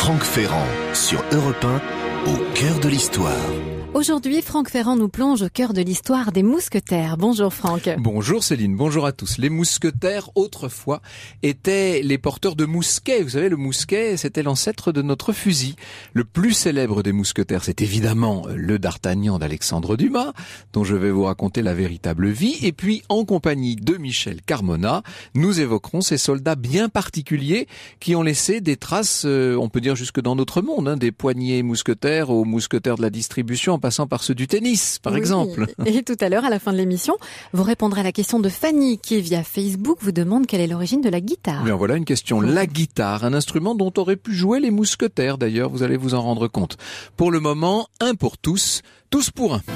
Franck Ferrand sur Europe 1, au cœur de l'histoire. Aujourd'hui, Franck Ferrand nous plonge au cœur de l'histoire des mousquetaires. Bonjour Franck. Bonjour Céline, bonjour à tous. Les mousquetaires, autrefois, étaient les porteurs de mousquets. Vous savez, le mousquet, c'était l'ancêtre de notre fusil. Le plus célèbre des mousquetaires, c'est évidemment le d'Artagnan d'Alexandre Dumas, dont je vais vous raconter la véritable vie. Et puis, en compagnie de Michel Carmona, nous évoquerons ces soldats bien particuliers qui ont laissé des traces, on peut dire jusque dans notre monde, des poignets mousquetaires aux mousquetaires de la distribution, en passant par ceux du tennis, par exemple. Et tout à l'heure, à la fin de l'émission, vous répondrez à la question de Fanny, qui via Facebook vous demande quelle est l'origine de la guitare. Bien voilà une question. La guitare, un instrument dont auraient pu jouer les mousquetaires d'ailleurs, vous allez vous en rendre compte. Pour le moment, un pour tous pour un.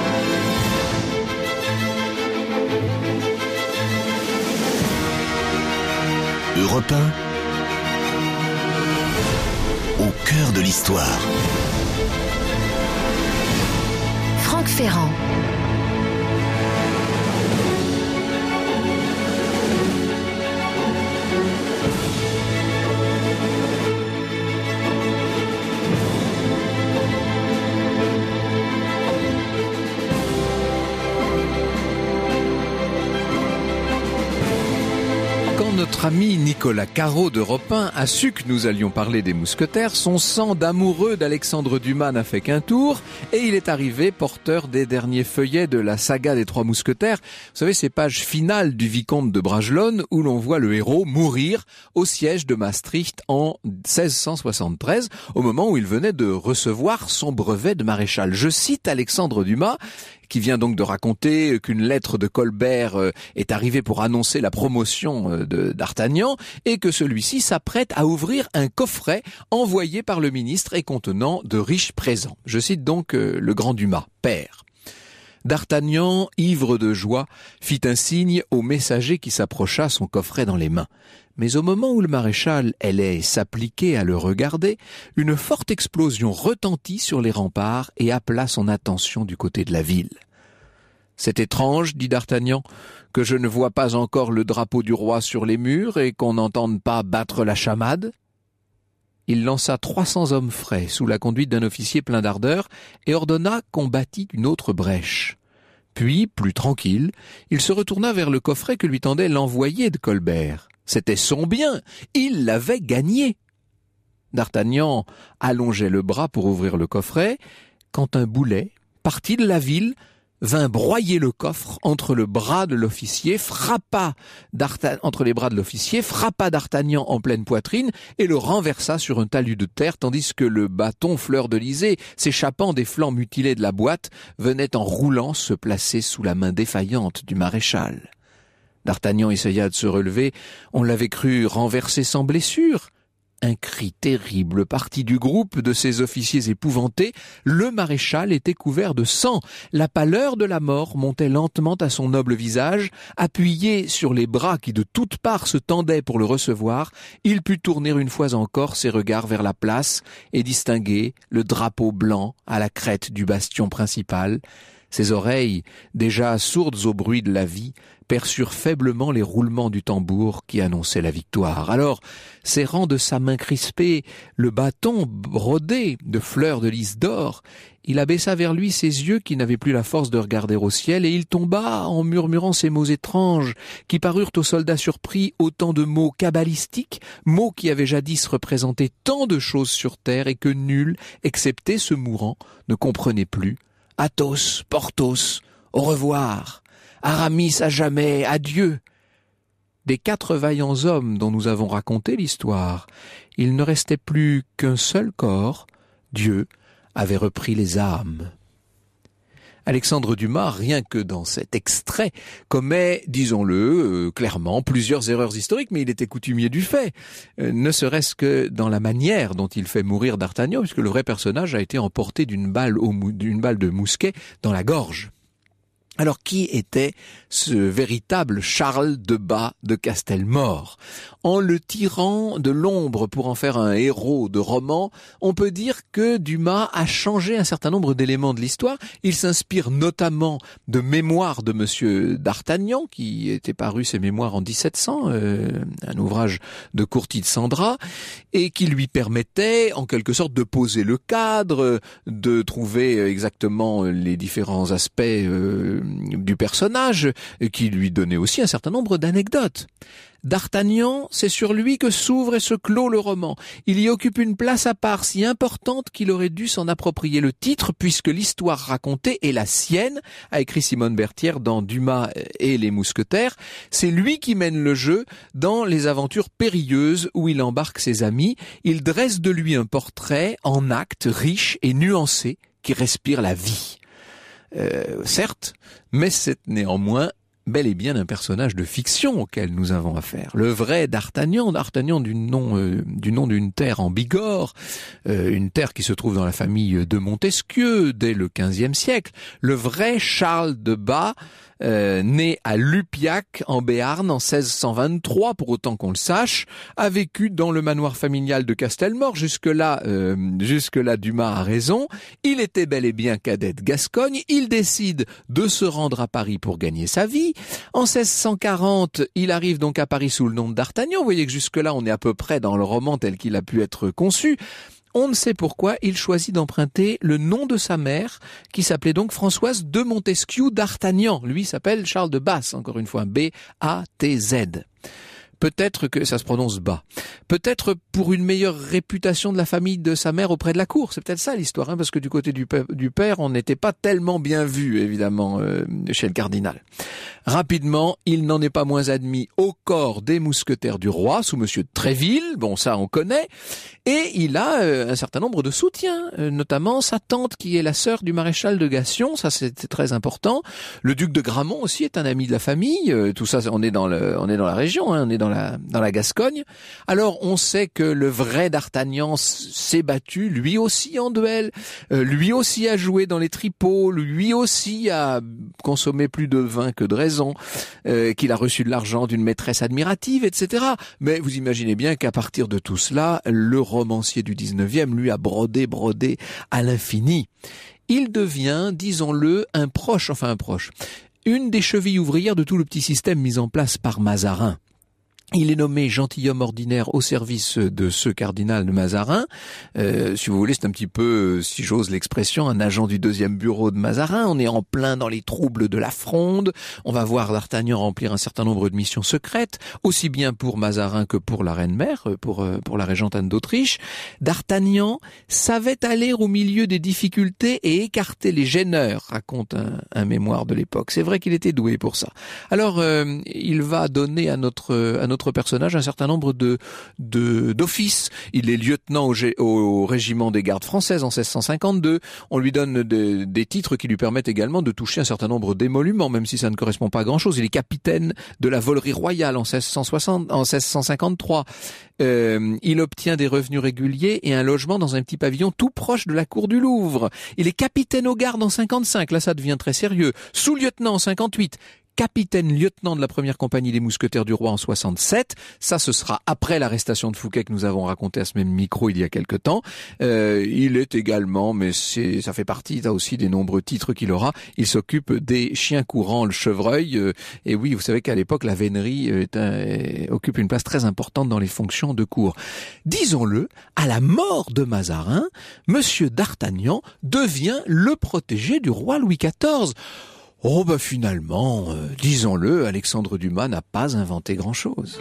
Europe 1, au cœur de l'histoire. Franck Ferrand. Notre ami Nicolas Caro d'Europe 1 a su que nous allions parler des mousquetaires. Son sang d'amoureux d'Alexandre Dumas n'a fait qu'un tour et il est arrivé porteur des derniers feuillets de la saga des Trois Mousquetaires. Vous savez, ces pages finales du vicomte de Bragelonne où l'on voit le héros mourir au siège de Maastricht en 1673, au moment où il venait de recevoir son brevet de maréchal. Je cite Alexandre Dumas, qui vient donc de raconter qu'une lettre de Colbert est arrivée pour annoncer la promotion d'Artagnan et que celui-ci s'apprête à ouvrir un coffret envoyé par le ministre et contenant de riches présents. Je cite donc le grand Dumas, père. D'Artagnan, ivre de joie, fit un signe au messager qui s'approcha, son coffret dans les mains. Mais au moment où le maréchal allait s'appliquer à le regarder, une forte explosion retentit sur les remparts et appela son attention du côté de la ville. « C'est étrange, dit d'Artagnan, que je ne vois pas encore le drapeau du roi sur les murs et qu'on n'entende pas battre la chamade. » Il lança 300 hommes frais sous la conduite d'un officier plein d'ardeur et ordonna qu'on bâtît une autre brèche. Puis, plus tranquille, il se retourna vers le coffret que lui tendait l'envoyé de Colbert. C'était son bien, il l'avait gagné. D'Artagnan allongeait le bras pour ouvrir le coffret, quand un boulet, parti de la ville, vint broyer le coffre entre les bras de l'officier, frappa D'Artagnan en pleine poitrine et le renversa sur un talus de terre, tandis que le bâton fleur-de-lysée, s'échappant des flancs mutilés de la boîte, venait en roulant se placer sous la main défaillante du maréchal. D'Artagnan essaya de se relever, on l'avait cru renversé sans blessure. Un cri terrible partit du groupe de ces officiers épouvantés. Le maréchal était couvert de sang. La pâleur de la mort montait lentement à son noble visage. Appuyé sur les bras qui de toutes parts se tendaient pour le recevoir, il put tourner une fois encore ses regards vers la place et distinguer le drapeau blanc à la crête du bastion principal. Ses oreilles, déjà sourdes au bruit de la vie, perçurent faiblement les roulements du tambour qui annonçaient la victoire. Alors, serrant de sa main crispée le bâton brodé de fleurs de lys d'or, il abaissa vers lui ses yeux qui n'avaient plus la force de regarder au ciel, et il tomba en murmurant ces mots étranges qui parurent aux soldats surpris autant de mots cabalistiques, mots qui avaient jadis représenté tant de choses sur terre et que nul, excepté ce mourant, ne comprenait plus. Athos, Porthos, au revoir. Aramis, à jamais, adieu. Des 4 vaillants hommes dont nous avons raconté l'histoire, il ne restait plus qu'un seul corps. Dieu avait repris les âmes. Alexandre Dumas, rien que dans cet extrait, commet, disons-le clairement, plusieurs erreurs historiques, mais il était coutumier du fait, ne serait-ce que dans la manière dont il fait mourir d'Artagnan, puisque le vrai personnage a été emporté d'une balle de mousquet dans la gorge. Alors, qui était ce véritable Charles de Bas de Castelmore? En le tirant de l'ombre pour en faire un héros de roman, on peut dire que Dumas a changé un certain nombre d'éléments de l'histoire. Il s'inspire notamment de mémoires de Monsieur d'Artagnan, qui était paru ses mémoires en 1700, un ouvrage de Courtis de Sandra, et qui lui permettait, en quelque sorte, de poser le cadre, de trouver exactement les différents aspects du personnage, qui lui donnait aussi un certain nombre d'anecdotes. D'Artagnan, c'est sur lui que s'ouvre et se clôt le roman. Il y occupe une place à part si importante qu'il aurait dû s'en approprier le titre, puisque l'histoire racontée est la sienne, a écrit Simone Berthière dans Dumas et les Mousquetaires. C'est lui qui mène le jeu dans les aventures périlleuses où il embarque ses amis. Il dresse de lui un portrait en actes riche et nuancé qui respire la vie. Certes, mais c'est néanmoins bel et bien un personnage de fiction auquel nous avons affaire. Le vrai d'Artagnan du nom d'une terre en Bigorre, une terre qui se trouve dans la famille de Montesquieu dès le XVe siècle. Le vrai Charles de Bas, né à Lupiac en Béarn en 1623, pour autant qu'on le sache, a vécu dans le manoir familial de Castelmore. Jusque-là, Dumas a raison. Il était bel et bien cadet de Gascogne. Il décide de se rendre à Paris pour gagner sa vie. En 1640, il arrive donc à Paris sous le nom d'Artagnan. Vous voyez que jusque-là, on est à peu près dans le roman tel qu'il a pu être conçu. On ne sait pourquoi il choisit d'emprunter le nom de sa mère, qui s'appelait donc Françoise de Montesquieu d'Artagnan. Lui s'appelle Charles de Bas, encore une fois, B-A-T-Z. Peut-être que ça se prononce bas. Peut-être pour une meilleure réputation de la famille de sa mère auprès de la cour. C'est peut-être ça l'histoire, parce que du côté du père, on n'était pas tellement bien vu, évidemment, chez le cardinal. Rapidement, il n'en est pas moins admis au corps des mousquetaires du roi, sous Monsieur de Tréville, bon ça on connaît, et il a un certain nombre de soutiens, notamment sa tante qui est la sœur du maréchal de Gassion, ça c'est très important. Le duc de Gramont aussi est un ami de la famille, tout ça on est dans la région, on est dans la Gascogne. Alors on sait que le vrai d'Artagnan s'est battu, lui aussi en duel, lui aussi a joué dans les tripots, lui aussi a consommé plus de vin que de raison, qu'il a reçu de l'argent d'une maîtresse admirative, etc. Mais vous imaginez bien qu'à partir de tout cela, le romancier du 19e, lui, a brodé à l'infini. Il devient, disons-le, un proche, une des chevilles ouvrières de tout le petit système mis en place par Mazarin. Il est nommé gentilhomme ordinaire au service de ce cardinal de Mazarin. Si vous voulez, c'est un petit peu, si j'ose l'expression, un agent du deuxième bureau de Mazarin. On est en plein dans les troubles de la Fronde. On va voir d'Artagnan remplir un certain nombre de missions secrètes, aussi bien pour Mazarin que pour la reine-mère, pour la régente Anne d'Autriche. D'Artagnan savait aller au milieu des difficultés et écarter les gêneurs, raconte un mémoire de l'époque. C'est vrai qu'il était doué pour ça. Alors, il va donner à notre personnage un certain nombre d'offices. Il est lieutenant au régiment des gardes françaises en 1652. On lui donne des titres qui lui permettent également de toucher un certain nombre d'émoluments, même si ça ne correspond pas à grand-chose. Il est capitaine de la volerie royale en 1653. Il obtient des revenus réguliers et un logement dans un petit pavillon tout proche de la cour du Louvre. Il est capitaine aux gardes en 55. Là, ça devient très sérieux. Sous-lieutenant en 58. Capitaine-lieutenant de la première compagnie des mousquetaires du roi en 67. Ça, ce sera après l'arrestation de Fouquet que nous avons raconté à ce même micro il y a quelque temps. Il est également, mais ça fait partie là aussi des nombreux titres qu'il aura. Il s'occupe des chiens courants, le chevreuil. Et oui, vous savez qu'à l'époque, la vénerie occupe une place très importante dans les fonctions de cour. Disons-le, à la mort de Mazarin, Monsieur d'Artagnan devient le protégé du roi Louis XIV. Oh finalement, disons-le, Alexandre Dumas n'a pas inventé grand-chose.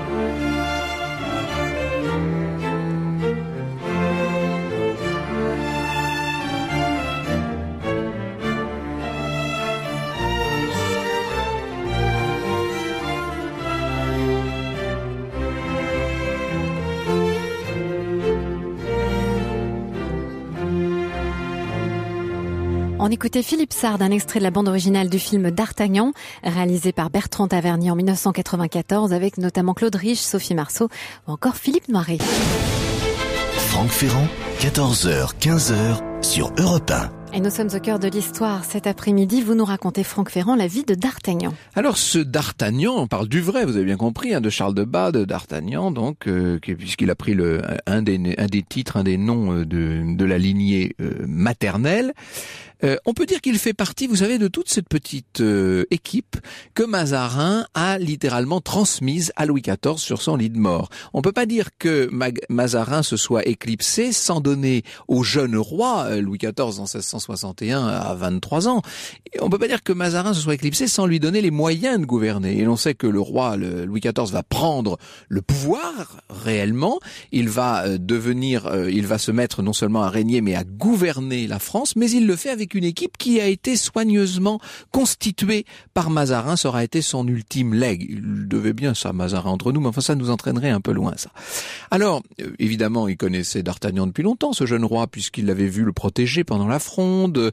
On écoutait Philippe Sard, un extrait de la bande originale du film d'Artagnan, réalisé par Bertrand Tavernier en 1994, avec notamment Claude Rich, Sophie Marceau ou encore Philippe Noiret. Franck Ferrand, 14h, 15h sur Europe 1. Et nous sommes au cœur de l'histoire. Cet après-midi, vous nous racontez, Franck Ferrand, la vie de D'Artagnan. Alors ce D'Artagnan, on parle du vrai, vous avez bien compris, de Charles de Bas, de D'Artagnan, donc puisqu'il a pris un des titres, un des noms de la lignée maternelle. On peut dire qu'il fait partie, vous savez, de toute cette petite équipe que Mazarin a littéralement transmise à Louis XIV sur son lit de mort. On peut pas dire que Mazarin se soit éclipsé sans donner au jeune roi, Louis XIV en 1661 à 23 ans, on peut pas dire que Mazarin se soit éclipsé sans lui donner les moyens de gouverner. Et l'on sait que le roi, Louis XIV, va prendre le pouvoir réellement, il va se mettre non seulement à régner mais à gouverner la France, mais il le fait avec une équipe qui a été soigneusement constituée par Mazarin. Ça aura été son ultime legs. Il devait bien ça, Mazarin, entre nous, mais enfin ça nous entraînerait un peu loin, ça. Alors, évidemment, il connaissait D'Artagnan depuis longtemps, ce jeune roi, puisqu'il l'avait vu le protéger pendant la Fronde.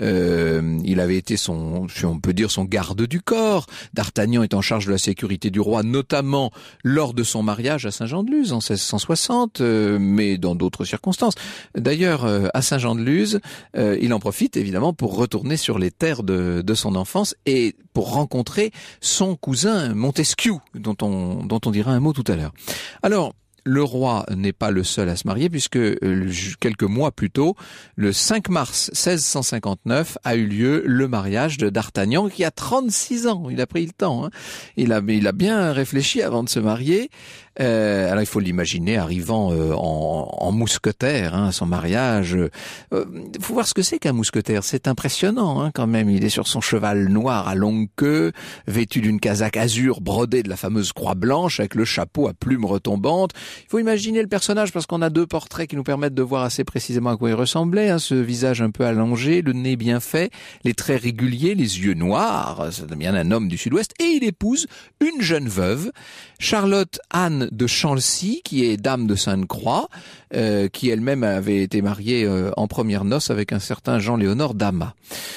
Il avait été on peut dire son garde du corps. D'Artagnan est en charge de la sécurité du roi, notamment lors de son mariage à Saint-Jean-de-Luz en 1660, mais dans d'autres circonstances. D'ailleurs, à Saint-Jean-de-Luz, il en profite évidemment pour retourner sur les terres de son enfance et pour rencontrer son cousin Montesquieu, dont on dira un mot tout à l'heure. Alors, le roi n'est pas le seul à se marier puisque quelques mois plus tôt, le 5 mars 1659, a eu lieu le mariage de D'Artagnan qui a 36 ans. Il a pris le temps. Il a bien réfléchi avant de se marier. Alors il faut l'imaginer arrivant en mousquetaire à son mariage. Faut voir ce que c'est qu'un mousquetaire. C'est impressionnant quand même. Il est sur son cheval noir à longue queue, vêtu d'une casaque azur brodée de la fameuse croix blanche avec le chapeau à plumes retombantes. Il faut imaginer le personnage parce qu'on a deux portraits qui nous permettent de voir assez précisément à quoi il ressemblait. Ce visage un peu allongé, le nez bien fait, les traits réguliers, les yeux noirs. C'est bien un homme du Sud-Ouest. Et il épouse une jeune veuve, Charlotte Anne de Chancy, qui est dame de Sainte-Croix, qui elle-même avait été mariée en premières noces avec un certain Jean-Léonard d'Amas.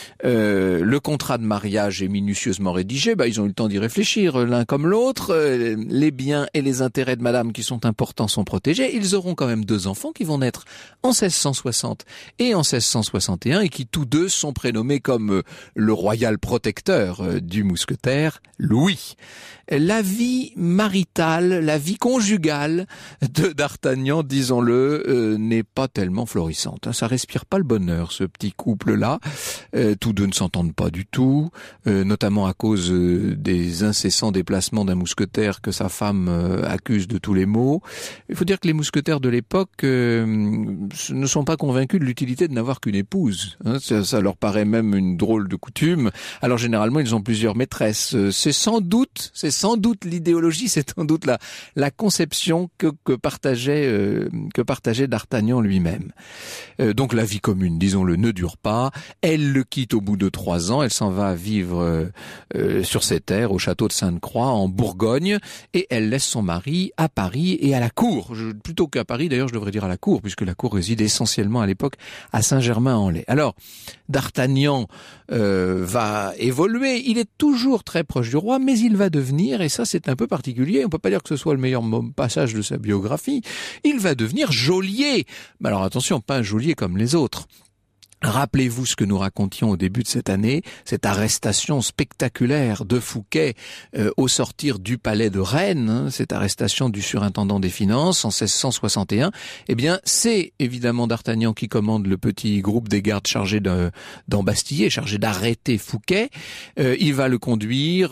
Le contrat de mariage est minutieusement rédigé, ils ont eu le temps d'y réfléchir l'un comme l'autre. Les biens et les intérêts de madame qui sont importants sont protégés. Ils auront quand même 2 enfants qui vont naître en 1660 et en 1661 et qui tous deux sont prénommés comme le royal protecteur du mousquetaire, Louis. La vie maritale, la vie conjugale de D'Artagnan, disons-le, n'est pas tellement florissante. Ça respire pas le bonheur, ce petit couple-là. Tous deux ne s'entendent pas du tout, notamment à cause des incessants déplacements d'un mousquetaire que sa femme accuse de tous les maux. Il faut dire que les mousquetaires de l'époque ne sont pas convaincus de l'utilité de n'avoir qu'une épouse. Ça leur paraît même une drôle de coutume. Alors généralement, ils ont plusieurs maîtresses. C'est sans doute l'idéologie, c'est sans doute la conception que partageait D'Artagnan lui-même. Donc la vie commune, disons-le, ne dure pas. Elle le quitte au bout de 3 ans. Elle s'en va vivre sur ses terres, au château de Sainte-Croix, en Bourgogne, et elle laisse son mari à Paris et à la cour. Plutôt qu'à Paris, d'ailleurs, je devrais dire à la cour, puisque la cour réside essentiellement à l'époque à Saint-Germain-en-Laye. Alors, D'Artagnan va évoluer. Il est toujours très proche du roi, mais il va devenir, et ça c'est un peu particulier, on peut pas dire que ce soit le meilleur passage de sa biographie, il va devenir geôlier. Mais alors attention, pas un geôlier comme les autres. Rappelez-vous ce que nous racontions au début de cette année, cette arrestation spectaculaire de Fouquet au sortir du palais de Rennes, cette arrestation du surintendant des finances en 1661. Eh bien, c'est évidemment D'Artagnan qui commande le petit groupe des gardes chargés d'embastiller, chargé d'arrêter Fouquet. Il va le conduire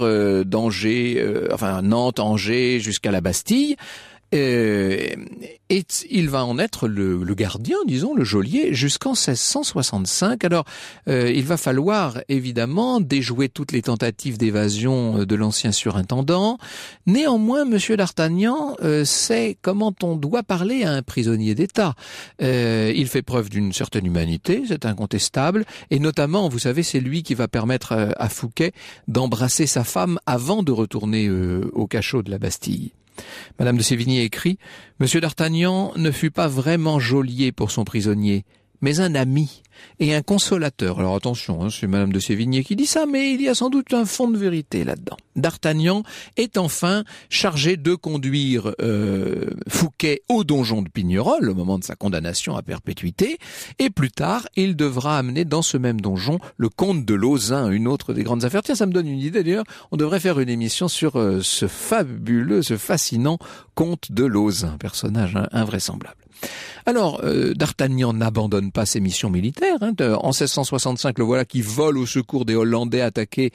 Nantes, Angers, jusqu'à la Bastille. Et il va en être le gardien, disons, le geôlier, jusqu'en 1665. Alors, il va falloir, évidemment, déjouer toutes les tentatives d'évasion de l'ancien surintendant. Néanmoins, Monsieur D'Artagnan sait comment on doit parler à un prisonnier d'État. Il fait preuve d'une certaine humanité, c'est incontestable, et notamment, vous savez, c'est lui qui va permettre à Fouquet d'embrasser sa femme avant de retourner au cachot de la Bastille. Madame de Sévigné écrit « Monsieur D'Artagnan ne fut pas vraiment geôlier pour son prisonnier, mais un ami et un consolateur. Alors attention, c'est Madame de Sévigné qui dit ça, mais il y a sans doute un fond de vérité là-dedans. D'Artagnan est enfin chargé de conduire Fouquet au donjon de Pignerol au moment de sa condamnation à perpétuité, et plus tard, il devra amener dans ce même donjon le comte de Lauzun, une autre des grandes affaires. Tiens, ça me donne une idée d'ailleurs, on devrait faire une émission sur ce fabuleux, ce fascinant comte de Lauzun, personnage invraisemblable. Alors, D'Artagnan n'abandonne pas ses missions militaires. En 1665, le voilà qui vole au secours des Hollandais attaqués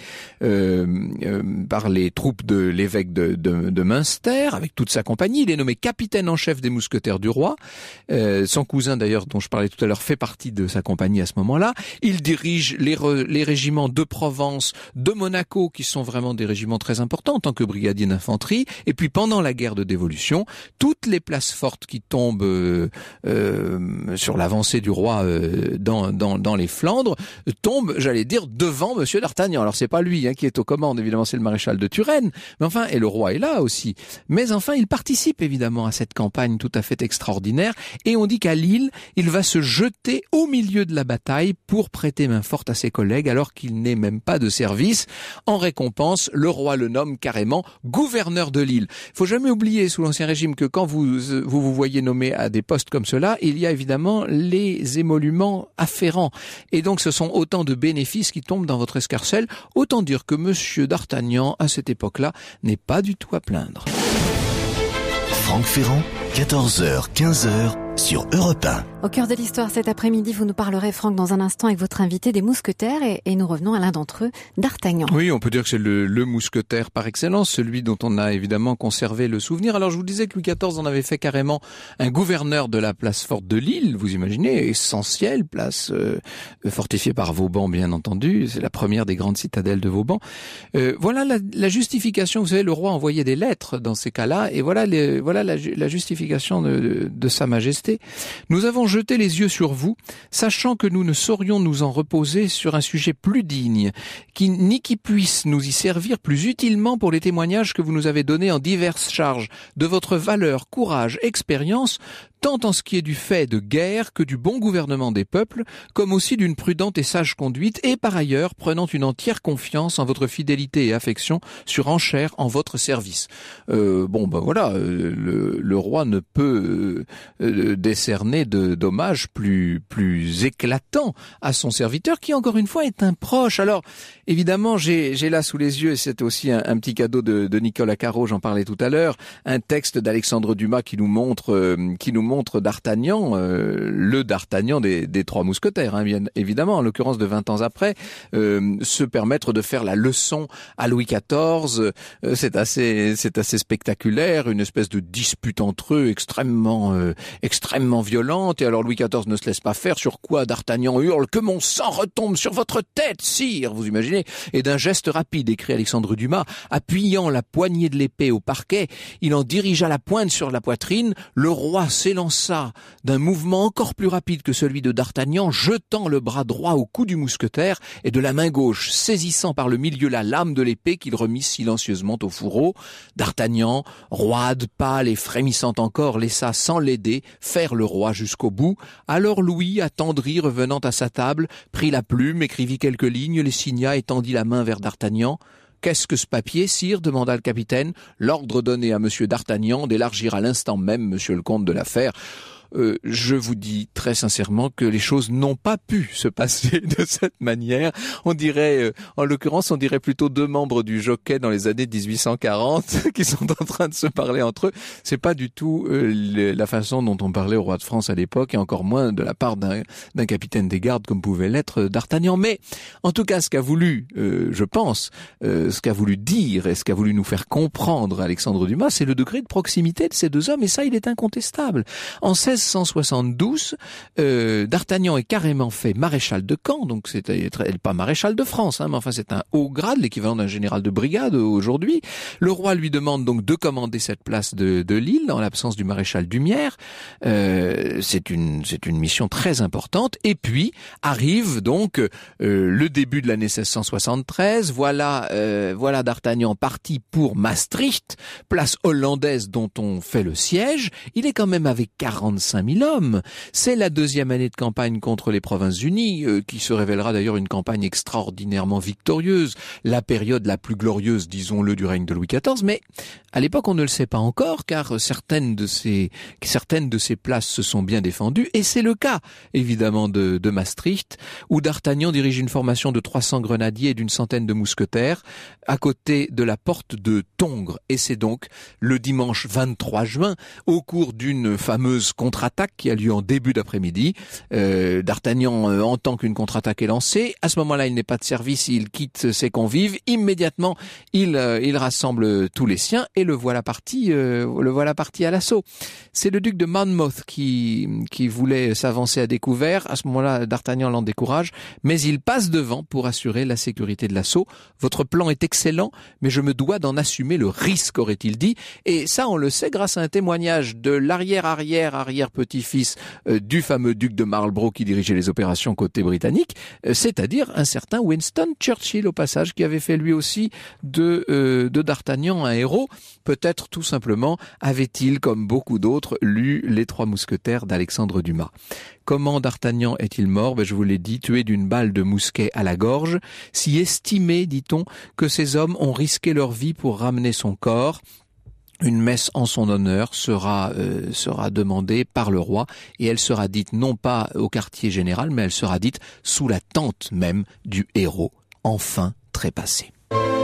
par les troupes de l'évêque de Münster, avec toute sa compagnie. Il est nommé capitaine en chef des mousquetaires du roi. Son cousin, d'ailleurs, dont je parlais tout à l'heure, fait partie de sa compagnie à ce moment-là. Il dirige les régiments de Provence, de Monaco, qui sont vraiment des régiments très importants en tant que brigadier d'infanterie. Et puis, pendant la guerre de Dévolution, toutes les places fortes qui tombent sur l'avancée du roi dans les Flandres tombe, j'allais dire, devant Monsieur d'Artagnan. Alors c'est pas lui qui est aux commandes, évidemment c'est le maréchal de Turenne, mais enfin, et le roi est là aussi. Mais enfin, il participe évidemment à cette campagne tout à fait extraordinaire, et on dit qu'à Lille, il va se jeter au milieu de la bataille pour prêter main forte à ses collègues, alors qu'il n'est même pas de service. En récompense, le roi le nomme carrément gouverneur de Lille. Faut jamais oublier sous l'Ancien Régime que quand vous voyez nommé à des postes comme cela, il y a évidemment les émoluments afférents. Et donc ce sont autant de bénéfices qui tombent dans votre escarcelle. Autant dire que Monsieur d'Artagnan, à cette époque-là, n'est pas du tout à plaindre. Franck Ferrand, 14h, 15h sur Europe 1. Au cœur de l'histoire cet après-midi, vous nous parlerez, Franck, dans un instant avec votre invité des mousquetaires et nous revenons à l'un d'entre eux, D'Artagnan. Oui, on peut dire que c'est le mousquetaire par excellence, celui dont on a évidemment conservé le souvenir. Alors je vous disais que Louis XIV en avait fait carrément un gouverneur de la place forte de Lille, vous imaginez, essentielle place fortifiée par Vauban bien entendu, c'est la première des grandes citadelles de Vauban. Voilà la justification, vous savez, le roi envoyait des lettres dans ces cas-là, et voilà la justification de Sa Majesté. Nous avons jeté les yeux sur vous, sachant que nous ne saurions nous en reposer sur un sujet plus digne, qui puisse nous y servir plus utilement pour les témoignages que vous nous avez donnés en diverses charges de votre valeur, courage, expérience, tant en ce qui est du fait de guerre que du bon gouvernement des peuples, comme aussi d'une prudente et sage conduite, et par ailleurs prenant une entière confiance en votre fidélité et affection sur enchère en votre service. Le roi ne peut décerner d'hommages plus éclatants à son serviteur, qui encore une fois est un proche. Alors évidemment, j'ai là sous les yeux, et c'est aussi un petit cadeau de Nicolas Caro, j'en parlais tout à l'heure, un texte d'Alexandre Dumas qui nous montre D'Artagnan, le D'Artagnan des trois mousquetaires, bien évidemment, en l'occurrence de 20 ans après, se permettre de faire la leçon à Louis XIV. C'est assez spectaculaire, une espèce de dispute entre eux extrêmement violente, et alors Louis XIV ne se laisse pas faire, sur quoi D'Artagnan hurle « Que mon sang retombe sur votre tête, sire !» Vous imaginez? Et d'un geste rapide, écrit Alexandre Dumas, appuyant la poignée de l'épée au parquet, il en dirigea la pointe sur la poitrine, le roi s'élança d'un mouvement encore plus rapide que celui de D'Artagnan, jetant le bras droit au cou du mousquetaire et de la main gauche saisissant par le milieu la lame de l'épée qu'il remit silencieusement au fourreau. D'Artagnan, roide, pâle et frémissant encore, laissa sans l'aider faire le roi jusqu'au bout. Alors Louis, attendri, revenant à sa table, prit la plume, écrivit quelques lignes, les signa et tendit la main vers D'Artagnan. « Qu'est-ce que ce papier, sire ?» demanda le capitaine. L'ordre donné à Monsieur D'Artagnan d'élargir à l'instant même Monsieur le comte de l'affaire. Je vous dis très sincèrement que les choses n'ont pas pu se passer de cette manière. On dirait, en l'occurrence, on dirait plutôt deux membres du Jockey dans les années 1840 qui sont en train de se parler entre eux. C'est pas du tout la façon dont on parlait au roi de France à l'époque, et encore moins de la part d'un capitaine des gardes comme pouvait l'être D'Artagnan. Mais en tout cas, ce qu'a voulu, je pense, ce qu'a voulu dire et ce qu'a voulu nous faire comprendre Alexandre Dumas, c'est le degré de proximité de ces deux hommes, et ça, il est incontestable. En 1672, D'Artagnan est carrément fait maréchal de camp, donc c'est pas maréchal de France, mais enfin c'est un haut grade, l'équivalent d'un général de brigade aujourd'hui. Le roi lui demande donc de commander cette place de Lille en l'absence du maréchal d'Humières. C'est une mission très importante. Et puis arrive donc le début de l'année 1673. Voilà D'Artagnan parti pour Maastricht, place hollandaise dont on fait le siège. Il est quand même avec 45 000 hommes. C'est la deuxième année de campagne contre les Provinces-Unies, qui se révélera d'ailleurs une campagne extraordinairement victorieuse, la période la plus glorieuse, disons-le, du règne de Louis XIV, mais à l'époque on ne le sait pas encore, car certaines de ces places se sont bien défendues, et c'est le cas, évidemment, de Maastricht, où D'Artagnan dirige une formation de 300 grenadiers et d'une centaine de mousquetaires, à côté de la porte de Tongres, et c'est donc le dimanche 23 juin, au cours d'une fameuse contre-attaque qui a lieu en début d'après-midi. D'Artagnan entend qu'une contre-attaque est lancée. À ce moment-là, il n'est pas de service, il quitte ses convives. Immédiatement, il rassemble tous les siens et le voilà parti à l'assaut. C'est le duc de Monmouth qui voulait s'avancer à découvert. À ce moment-là, D'Artagnan l'en décourage, mais il passe devant pour assurer la sécurité de l'assaut. Votre plan est excellent, mais je me dois d'en assumer le risque, aurait-il dit. Et ça, on le sait grâce à un témoignage de l'arrière-petit-fils du fameux duc de Marlborough qui dirigeait les opérations côté britannique, c'est-à-dire un certain Winston Churchill, au passage, qui avait fait lui aussi de D'Artagnan un héros. Peut-être tout simplement avait-il, comme beaucoup d'autres, lu Les Trois Mousquetaires d'Alexandre Dumas. Comment D'Artagnan est-il mort? Je vous l'ai dit, tué d'une balle de mousquet à la gorge, si estimé, dit-on, que ces hommes ont risqué leur vie pour ramener son corps. Une messe en son honneur sera demandée par le roi, et elle sera dite non pas au quartier général, mais elle sera dite sous la tente même du héros, enfin trépassé.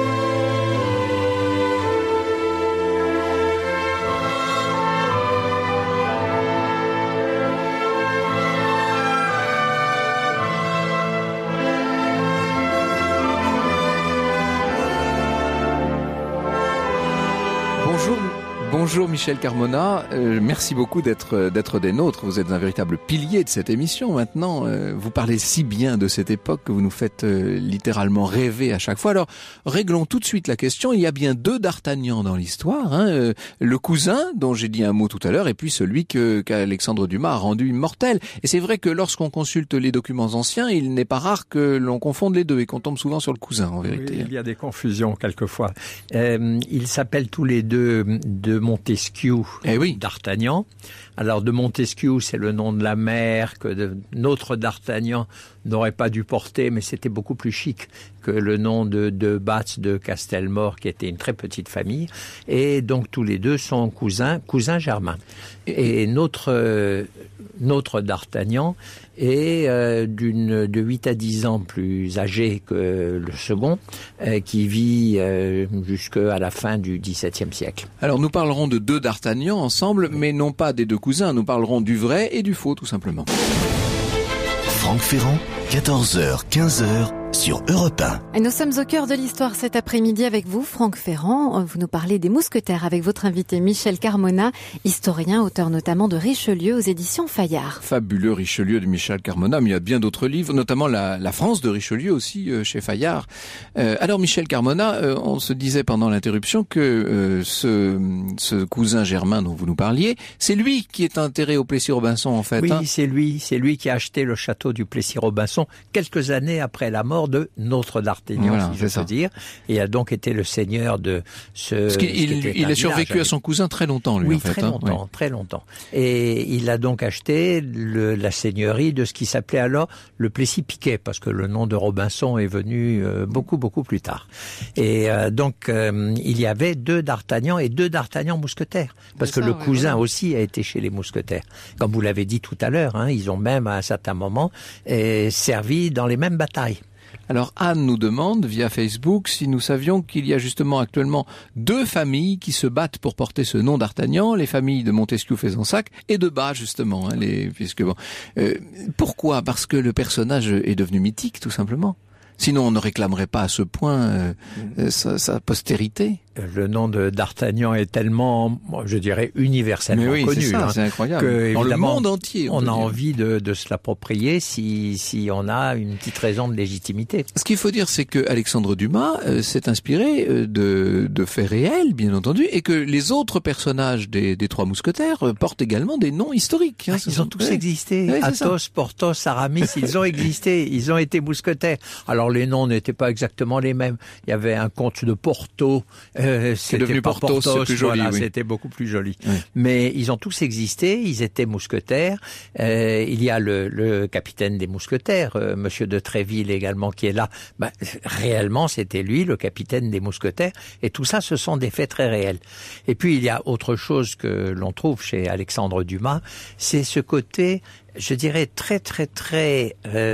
Bonjour Michel Carmona, merci beaucoup d'être des nôtres. Vous êtes un véritable pilier de cette émission maintenant. Vous parlez si bien de cette époque que vous nous faites littéralement rêver à chaque fois. Alors réglons tout de suite la question. Il y a bien deux D'Artagnan dans l'histoire, hein, le cousin dont j'ai dit un mot tout à l'heure, et puis celui qu'Alexandre Dumas a rendu immortel. Et c'est vrai que lorsqu'on consulte les documents anciens, il n'est pas rare que l'on confonde les deux et qu'on tombe souvent sur le cousin en vérité. Oui, il y a des confusions quelquefois. Ils s'appellent tous les deux de Montesquieu, D'Artagnan. Alors de Montesquieu, c'est le nom de la mère que notre D'Artagnan n'aurait pas dû porter, mais c'était beaucoup plus chic que le nom de Batz de Castelmore, qui était une très petite famille. Et donc tous les deux sont cousins germains. Et notre D'Artagnan est de 8 à 10 ans plus âgé que le second, qui vit jusqu'à la fin du XVIIe siècle. Alors nous parlerons de deux D'Artagnan ensemble, mais non pas des deux cousins. Nous parlerons du vrai et du faux, tout simplement. Franck Ferrand, 14h, 15h, sur Europe 1. Et nous sommes au cœur de l'histoire cet après-midi avec vous, Franck Ferrand. Vous nous parlez des mousquetaires avec votre invité Michel Carmona, historien, auteur notamment de Richelieu aux éditions Fayard. Fabuleux Richelieu de Michel Carmona, mais il y a bien d'autres livres, notamment la France de Richelieu aussi chez Fayard. Alors Michel Carmona, on se disait pendant l'interruption que ce cousin germain dont vous nous parliez, c'est lui qui est enterré au Plessis-Robinson en fait. Oui, hein. c'est lui qui a acheté le château du Plessis-Robinson quelques années après la mort de notre D'Artagnan, voilà, si je peux dire, et a donc été le seigneur de ce... Parce qu'il a survécu à son cousin très longtemps, lui, oui, en fait. Très longtemps. Et il a donc acheté la seigneurie de ce qui s'appelait alors le Plessis-Piquet, parce que le nom de Robinson est venu beaucoup plus tard. Et donc, il y avait deux D'Artagnan et deux D'Artagnan mousquetaires, parce que le cousin aussi a été chez les mousquetaires. Comme vous l'avez dit tout à l'heure, hein, ils ont même à un certain moment servi dans les mêmes batailles. Alors Anne nous demande via Facebook si nous savions qu'il y a justement actuellement deux familles qui se battent pour porter ce nom d'Artagnan, les familles de Montesquieu-Fezensac et de Bas justement, hein, pourquoi? Parce que le personnage est devenu mythique tout simplement. Sinon on ne réclamerait pas à ce point sa postérité. Le nom d'Artagnan est tellement, je dirais, universellement connu. C'est ça, c'est incroyable. Que, dans le monde entier. On a envie de se l'approprier si on a une petite raison de légitimité. Ce qu'il faut dire, c'est que Alexandre Dumas s'est inspiré de faits réels, bien entendu, et que les autres personnages des Trois Mousquetaires portent également des noms historiques. Hein, ils ont tous existé. Athos, Porthos, Aramis, ils ont existé. Ils ont été mousquetaires. Alors les noms n'étaient pas exactement les mêmes. Il y avait un comte de Porto C'est devenu Porthos, c'est plus joli. Voilà, oui. C'était beaucoup plus joli. Oui. Mais ils ont tous existé, ils étaient mousquetaires. Il y a le capitaine des mousquetaires, Monsieur de Tréville également, qui est là. Réellement, c'était lui, le capitaine des mousquetaires. Et tout ça, ce sont des faits très réels. Et puis, il y a autre chose que l'on trouve chez Alexandre Dumas, c'est ce côté, je dirais, très, très, très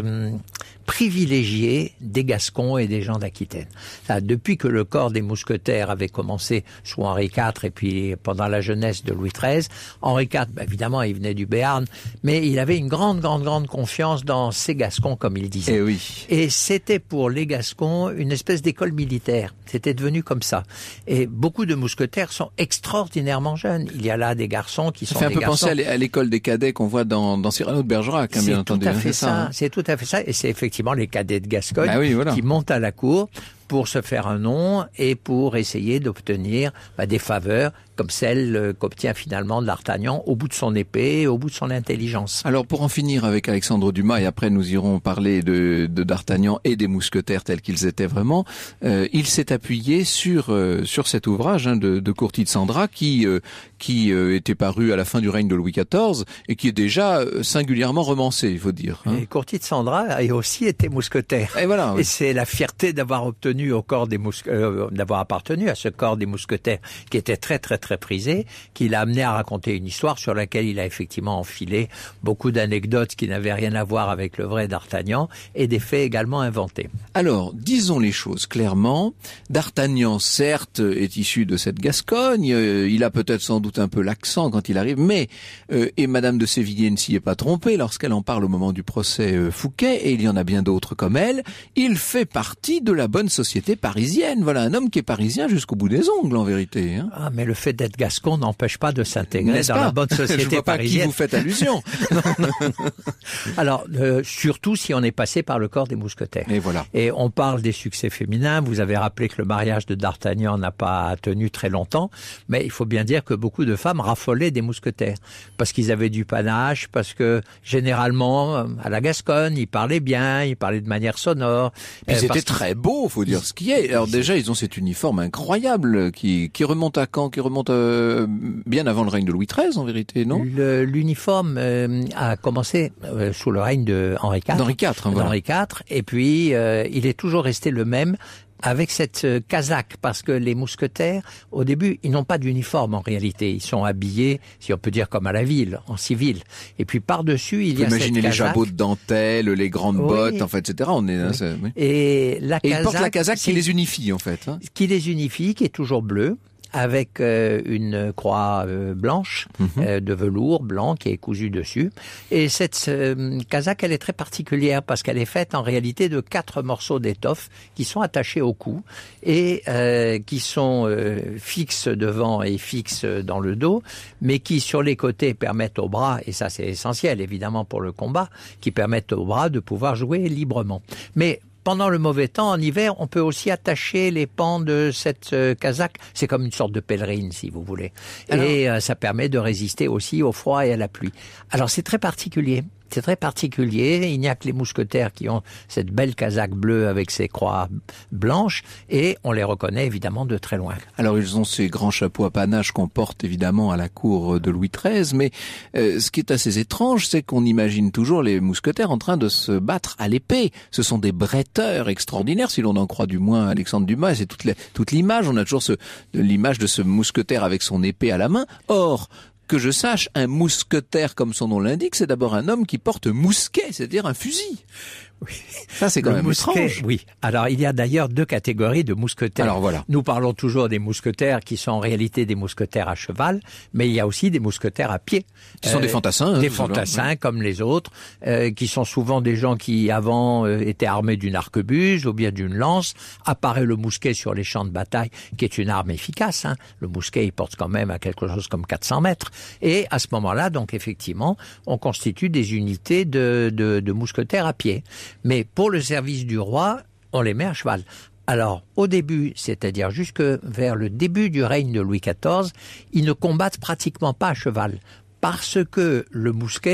privilégié des Gascons et des gens d'Aquitaine. Depuis que le corps des mousquetaires avait commencé sous Henri IV et puis pendant la jeunesse de Louis XIII, Henri IV, évidemment, il venait du Béarn, mais il avait une grande confiance dans ces Gascons, comme il disait. Et oui. Et c'était pour les Gascons une espèce d'école militaire. C'était devenu comme ça. Et beaucoup de mousquetaires sont extraordinairement jeunes. Il y a là des garçons qui sont des garçons... Ça fait un peu penser à l'école des cadets qu'on voit dans Cyrano de Bergerac, bien entendu. C'est tout à fait ça. Et c'est effectivement les cadets de Gascogne voilà. qui montent à la cour pour se faire un nom et pour essayer d'obtenir des faveurs comme celle qu'obtient finalement D'Artagnan au bout de son épée, au bout de son intelligence. Alors pour en finir avec Alexandre Dumas, et après nous irons parler de D'Artagnan et des mousquetaires tels qu'ils étaient vraiment, il s'est appuyé sur cet ouvrage de Courtis de Sandra qui était paru à la fin du règne de Louis XIV et qui est déjà singulièrement romancé, il faut dire. Et Courtis de Sandra a aussi été mousquetaire. Et voilà. Oui. Et c'est la fierté d'avoir obtenu d'avoir appartenu à ce corps des mousquetaires qui était très très très prisé, qui l'a amené à raconter une histoire sur laquelle il a effectivement enfilé beaucoup d'anecdotes qui n'avaient rien à voir avec le vrai D'Artagnan et des faits également inventés. Alors, disons les choses clairement. D'Artagnan, certes, est issu de cette Gascogne. Il a peut-être sans doute un peu l'accent quand il arrive, mais et Madame de Sévigné ne s'y est pas trompée lorsqu'elle en parle au moment du procès Fouquet, et il y en a bien d'autres comme elle. Il fait partie de la bonne société parisienne. Voilà un homme qui est parisien jusqu'au bout des ongles, en vérité. Ah, mais le fait d'être gascon n'empêche pas de s'intégrer dans la bonne société Je vois pas parisienne. À qui vous faites allusion. Alors, surtout si on est passé par le corps des mousquetaires. Et voilà. Et on parle des succès féminins. Vous avez rappelé que le mariage de D'Artagnan n'a pas tenu très longtemps, mais il faut bien dire que beaucoup de femmes raffolaient des mousquetaires parce qu'ils avaient du panache, parce que généralement à la Gascogne, ils parlaient bien, ils parlaient de manière sonore. Ils étaient très beaux, faut dire ce qui est. Alors déjà, ils ont cet uniforme incroyable qui remonte à quand? Qui remonte bien avant le règne de Louis XIII, en vérité, non? L'uniforme a commencé sous le règne de Henri IV. D'Henri IV, voilà. Henri IV, et puis il est toujours resté le même avec cette casaque, parce que les mousquetaires, au début, ils n'ont pas d'uniforme en réalité. Ils sont habillés, si on peut dire, comme à la ville, en civil. Et puis par-dessus, il y a cette casaque. Imaginez les jabots de dentelle, les grandes bottes, en fait, etc. On est, oui. Et la casaque, ils portent la casaque qui les unifie, en fait. Qui les unifie, qui est toujours bleue, avec une croix blanche de velours blanc qui est cousue dessus. Et cette casaque, elle est très particulière parce qu'elle est faite en réalité de 4 morceaux d'étoffe qui sont attachés au cou et qui sont fixes devant et fixes dans le dos, mais qui sur les côtés permettent aux bras, et ça c'est essentiel évidemment pour le combat, qui permettent aux bras de pouvoir jouer librement. Mais pendant le mauvais temps, en hiver, on peut aussi attacher les pans de cette casaque. C'est comme une sorte de pèlerine, si vous voulez. Alors, et ça permet de résister aussi au froid et à la pluie. Alors, c'est très particulier. C'est très particulier. Il n'y a que les mousquetaires qui ont cette belle casaque bleue avec ses croix blanches et on les reconnaît évidemment de très loin. Alors ils ont ces grands chapeaux à panache qu'on porte évidemment à la cour de Louis XIII, mais ce qui est assez étrange, c'est qu'on imagine toujours les mousquetaires en train de se battre à l'épée. Ce sont des bretteurs extraordinaires, si l'on en croit du moins Alexandre Dumas. C'est toute l'image. On a toujours l'image de ce mousquetaire avec son épée à la main. Or, que je sache, un mousquetaire, comme son nom l'indique, c'est d'abord un homme qui porte mousquet, c'est-à-dire un fusil. Oui. Ça, c'est quand même étrange. Oui. Alors, il y a d'ailleurs 2 catégories de mousquetaires. Alors, voilà. Nous parlons toujours des mousquetaires qui sont en réalité des mousquetaires à cheval, mais il y a aussi des mousquetaires à pied. Qui sont des fantassins. Des fantassins, comme les autres, qui sont souvent des gens qui, avant, étaient armés d'une arquebuse ou bien d'une lance. Apparaît le mousquet sur les champs de bataille, qui est une arme efficace. Le mousquet, il porte quand même à quelque chose comme 400 mètres. Et à ce moment-là, donc, effectivement, on constitue des unités de mousquetaires à pied. Mais pour le service du roi, on les met à cheval. Alors, au début, c'est-à-dire jusque vers le début du règne de Louis XIV, ils ne combattent pratiquement pas à cheval. Parce que le mousquet,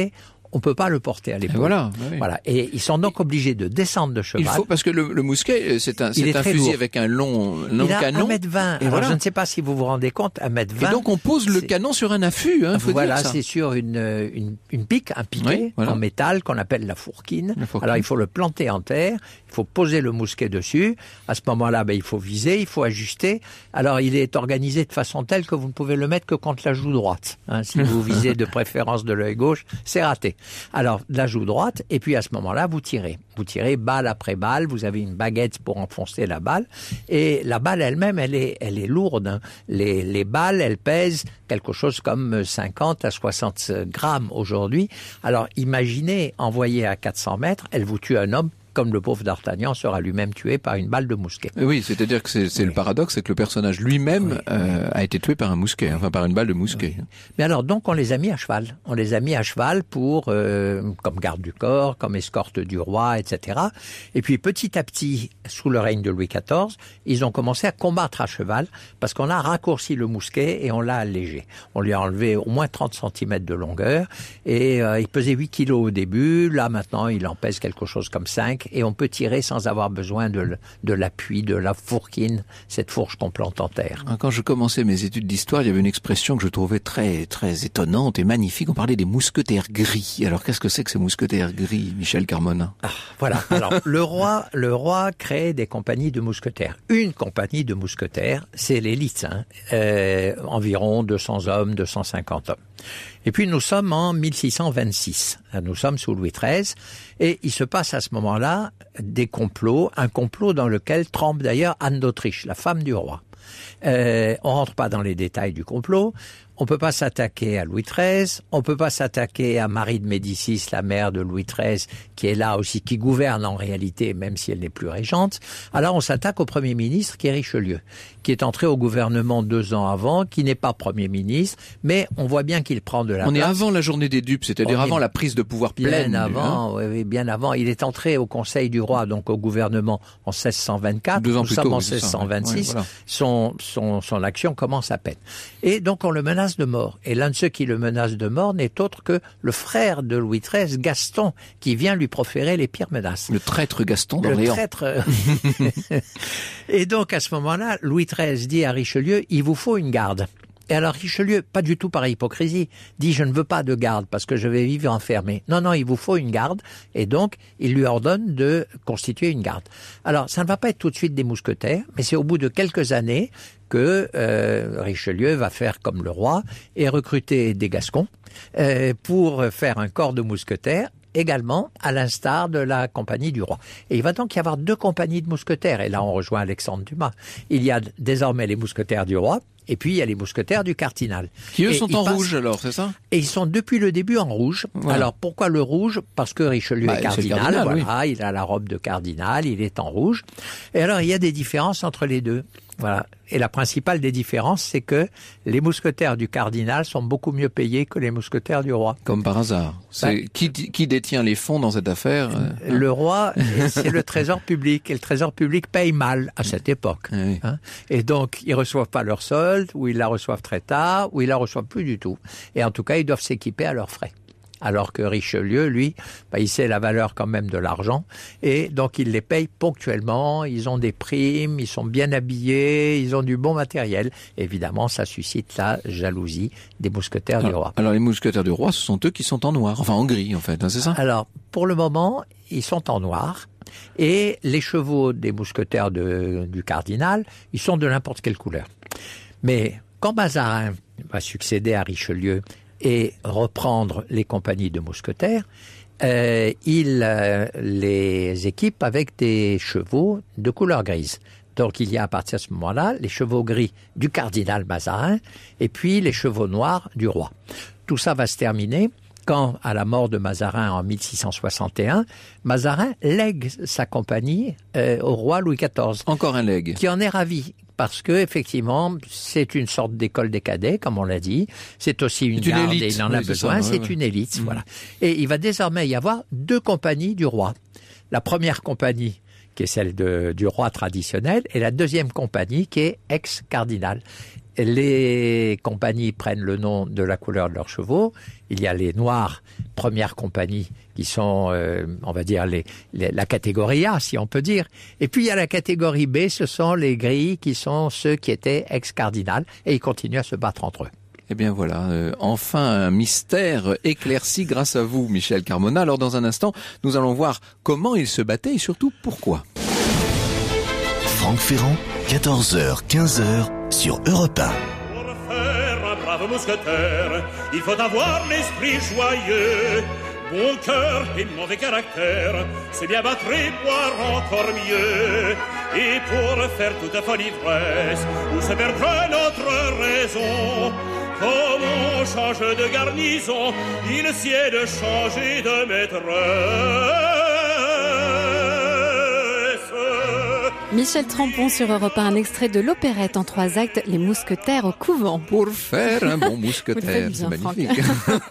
on peut pas le porter à l'épaule. Voilà. Et ils sont donc obligés de descendre de cheval. Il faut, parce que le mousquet, c'est un fusil lourd. Avec un long canon. Il a 1,20 m. Alors, je ne sais pas si vous vous rendez compte, 1,20 m. Et donc, on pose le canon sur un affût, faut dire ça. C'est sur une pique, un piquet en métal qu'on appelle la fourquine. Alors, il faut le planter en terre, il faut poser le mousquet dessus. À ce moment-là, il faut viser, il faut ajuster. Alors, il est organisé de façon telle que vous ne pouvez le mettre que contre la joue droite. Si vous visez de préférence de l'œil gauche, c'est raté. Alors, la joue droite, et puis à ce moment-là, vous tirez. Vous tirez balle après balle, vous avez une baguette pour enfoncer la balle, et la balle elle-même, elle est lourde. Les balles, elles pèsent quelque chose comme 50 à 60 grammes aujourd'hui. Alors, imaginez, envoyée à 400 mètres, elle vous tue un homme, comme le pauvre D'Artagnan sera lui-même tué par une balle de mousquet. Oui, c'est-à-dire que c'est le paradoxe, c'est que le personnage lui-même a été tué par un mousquet, par une balle de mousquet. Mais alors, donc, on les a mis à cheval. On les a mis à cheval pour, comme garde du corps, comme escorte du roi, etc. Et puis, petit à petit, sous le règne de Louis XIV, ils ont commencé à combattre à cheval parce qu'on a raccourci le mousquet et on l'a allégé. On lui a enlevé au moins 30 cm de longueur et il pesait 8 kilos au début. Là, maintenant, il en pèse quelque chose comme 5. Et on peut tirer sans avoir besoin de l'appui, de la fourquine, cette fourche qu'on plante en terre. Quand je commençais mes études d'histoire, il y avait une expression que je trouvais très, très étonnante et magnifique. On parlait des mousquetaires gris. Alors, qu'est-ce que c'est que ces mousquetaires gris, Michel Carmona? Voilà. Alors, le roi crée des compagnies de mousquetaires. Une compagnie de mousquetaires, c'est l'élite. Environ 200 hommes, 250 hommes. Et puis nous sommes en 1626, nous sommes sous Louis XIII, et il se passe à ce moment-là des complots, un complot dans lequel trempe d'ailleurs Anne d'Autriche, la femme du roi. On rentre pas dans les détails du complot. On peut pas s'attaquer à Louis XIII, on peut pas s'attaquer à Marie de Médicis, la mère de Louis XIII, qui est là aussi, qui gouverne en réalité, même si elle n'est plus régente. Alors on s'attaque au Premier ministre, qui est Richelieu, qui est entré au gouvernement 2 ans avant, qui n'est pas Premier ministre, mais on voit bien qu'il prend de la place. On est avant la journée des dupes, c'est-à-dire avant la prise de pouvoir pleine. Bien avant, oui, bien avant. Il est entré au Conseil du roi, donc au gouvernement, en 1624. 2 ans plus tôt, en 1626. Son action commence à peine. Et donc on le menace de mort. Et l'un de ceux qui le menace de mort n'est autre que le frère de Louis XIII, Gaston, qui vient lui proférer les pires menaces. Le traître Gaston d'Orléans. Le traître. Et donc à ce moment-là, Louis XIII dit à Richelieu, il vous faut une garde. Et alors Richelieu, pas du tout par hypocrisie, dit je ne veux pas de garde parce que je vais vivre enfermé. Non, il vous faut une garde. Et donc, il lui ordonne de constituer une garde. Alors, ça ne va pas être tout de suite des mousquetaires, mais c'est au bout de quelques années que Richelieu va faire comme le roi et recruter des Gascons pour faire un corps de mousquetaires, également à l'instar de la compagnie du roi. Et il va donc y avoir 2 compagnies de mousquetaires. Et là, on rejoint Alexandre Dumas. Il y a désormais les mousquetaires du roi, et puis il y a les mousquetaires du cardinal. Qui eux sont en rouge alors, c'est ça? Et ils sont depuis le début en rouge. Voilà. Alors pourquoi le rouge? Parce que Richelieu est cardinal, voilà, oui. Il a la robe de cardinal, il est en rouge. Et alors il y a des différences entre les deux. Voilà. Et la principale des différences, c'est que les mousquetaires du cardinal sont beaucoup mieux payés que les mousquetaires du roi. Comme par hasard. Qui détient les fonds dans cette affaire? Le roi, c'est le trésor public. Et le trésor public paye mal à cette époque. Oui. Et donc, ils reçoivent pas leur solde, ou ils la reçoivent très tard, ou ils la reçoivent plus du tout. Et en tout cas, ils doivent s'équiper à leurs frais. Alors que Richelieu, lui, il sait la valeur quand même de l'argent, et donc il les paye ponctuellement, ils ont des primes, ils sont bien habillés, ils ont du bon matériel. Évidemment, ça suscite la jalousie des mousquetaires du roi. Alors les mousquetaires du roi, ce sont eux qui sont en noir, enfin en gris en fait, c'est ça? Alors, pour le moment, ils sont en noir, et les chevaux des mousquetaires du cardinal, ils sont de n'importe quelle couleur. Mais quand Mazarin va succéder à Richelieu et reprendre les compagnies de mousquetaires, il les équipe avec des chevaux de couleur grise. Donc il y a à partir de ce moment-là les chevaux gris du cardinal Mazarin et puis les chevaux noirs du roi. Tout ça va se terminer quand, à la mort de Mazarin en 1661, Mazarin lègue sa compagnie au roi Louis XIV. Encore un legs. Qui en est ravi. Parce que effectivement, c'est une sorte d'école des cadets, comme on l'a dit. C'est aussi une garde et il en a besoin. C'est une élite, voilà. Et il va désormais y avoir 2 compagnies du roi. La première compagnie, qui est celle du roi traditionnel, et la deuxième compagnie qui est ex-cardinal. Les compagnies prennent le nom de la couleur de leurs chevaux. Il y a les noirs, première compagnie, qui sont, on va dire, la catégorie A, si on peut dire. Et puis il y a la catégorie B, ce sont les gris, qui sont ceux qui étaient ex-cardinal, et ils continuent à se battre entre eux. Eh bien voilà, enfin un mystère éclairci grâce à vous, Michel Carmona. Alors dans un instant, nous allons voir comment ils se battaient et surtout pourquoi. Franck Ferrand, 14h, 15h sur Europe 1. Pour faire un brave mousquetaire, il faut avoir l'esprit joyeux, bon cœur et mauvais caractère, c'est bien battre et boire encore mieux. Et pour faire toute folle ivresse, où se perdra notre raison, comme on change de garnison, il sied de changer de maîtresse. Michel Trampon sur Europe 1, un extrait de l'opérette en 3 actes, Les Mousquetaires au couvent. Pour faire un bon mousquetaire, c'est magnifique.